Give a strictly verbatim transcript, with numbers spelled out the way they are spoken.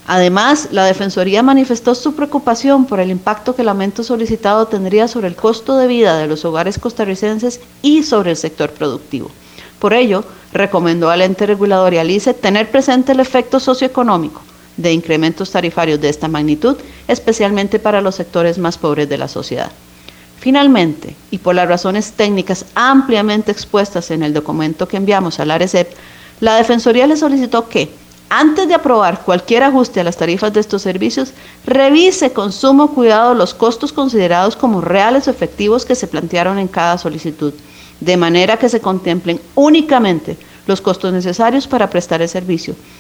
Además, la Defensoría manifestó su preocupación por el impacto que el aumento solicitado tendría sobre el costo de vida de los hogares costarricenses y sobre el sector productivo. Por ello, recomendó al ente regulador y al I C E tener presente el efecto socioeconómico de incrementos tarifarios de esta magnitud, especialmente para los sectores más pobres de la sociedad. Finalmente, y por las razones técnicas ampliamente expuestas en el documento que enviamos al ARECEP, la Defensoría le solicitó que, antes de aprobar cualquier ajuste a las tarifas de estos servicios, revise con sumo cuidado los costos considerados como reales o efectivos que se plantearon en cada solicitud, de manera que se contemplen únicamente los costos necesarios para prestar el servicio